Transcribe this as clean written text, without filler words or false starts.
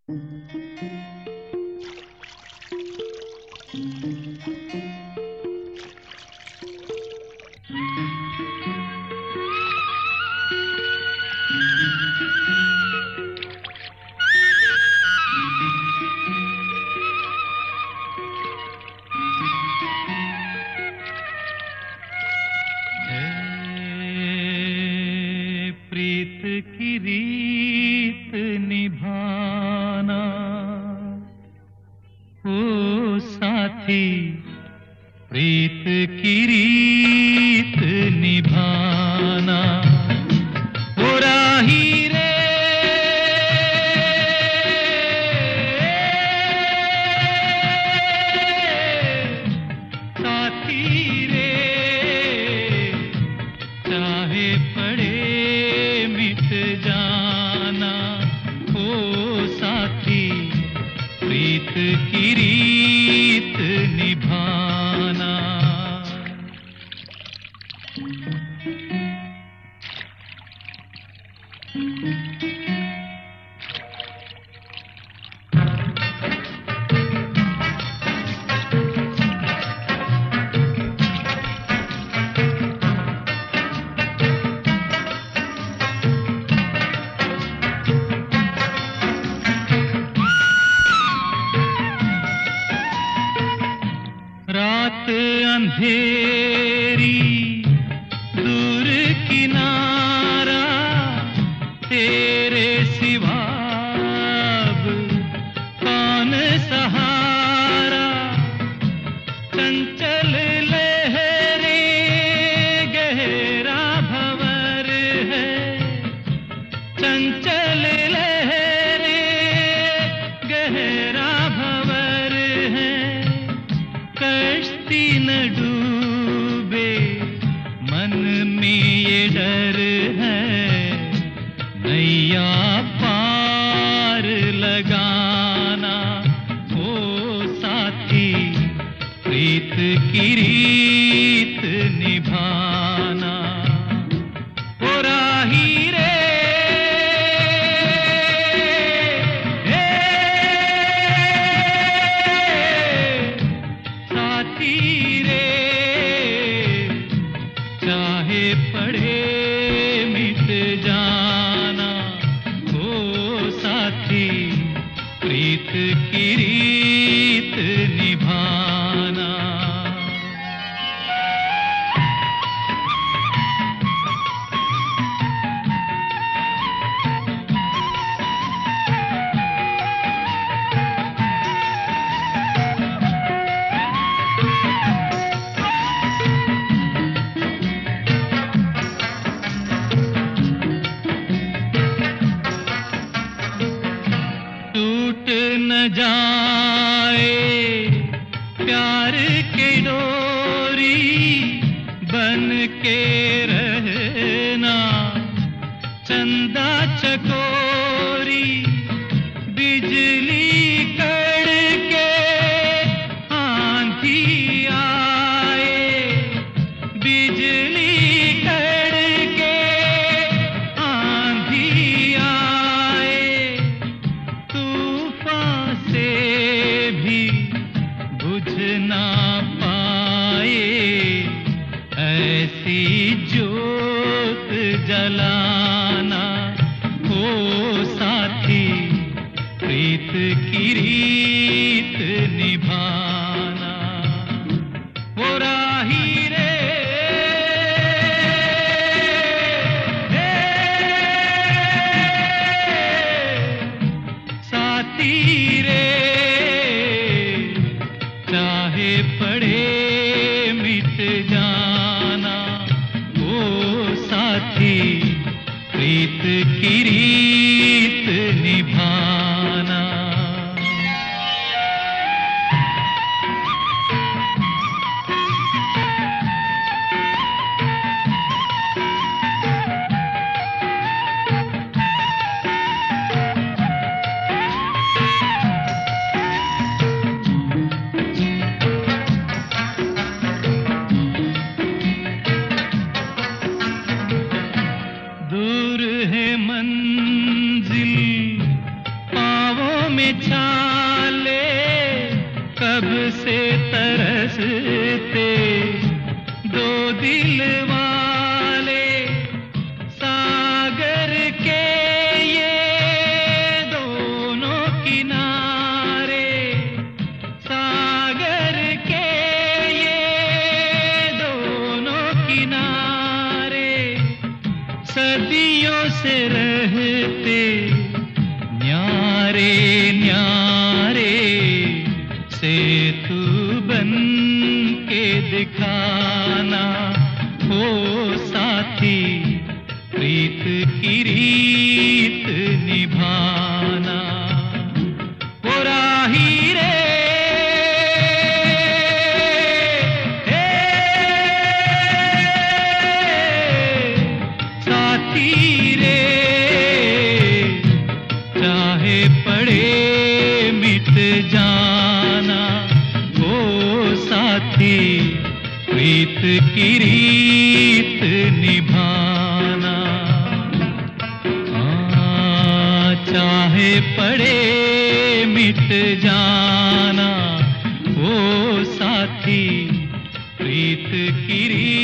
प्रीत की रीत निभाना, ओ साथी प्रीत की रीत निभाना। ओ राही रे साथी रे, चाहे पड़े मिट जाना। ओ साथी प्रीत की रीत निभाना। रात अंधेरी दूर किनारा, तेरे सिवा अब कौन सहारा। चंचल लहरें गहरा भंवर है, चंचल लहरें गहरा भंवर है। कश्ती न डूबे मन में ये डर है, नैया पार लगाना। ओ साथी प्रीत की रीत निभाना। ओ राही रे साथी रे, चाहे पड़े मिट जाना। ओ साथी प्रीत की रीत निभाना। टूट न जाए प्यार की डोरी, बन के रहना चंदा चकोरी। बिजली कड़के आंधी आए, बिजली कड़के आंधी आए। तूफान से भी बुझ ना पाए, ऐसी जोत जलाना। ओ साथी प्रीत की रीत निभाना। ओ राही रे साथी रे, चाहे पड़े मिट जाना। ओ साथी प्रीत की रीत निभाना। दूर है मंजिल में छाले कब से तरसते दो दिल वाले, सागर के ये दोनों किनारे, सागर के ये दोनों किनारे, सदियों से रहते न्यारे न्यारे, सेतु बन के दिखाना ओ साथी, प्रीत की रीत निभाना। ओ राही रे साथी रे, चाहे पड़े मिट जाना ओ साथी, प्रीत की रीत निभाना। चाहे पड़े मिट जाना ओ साथी, प्रीत की रीत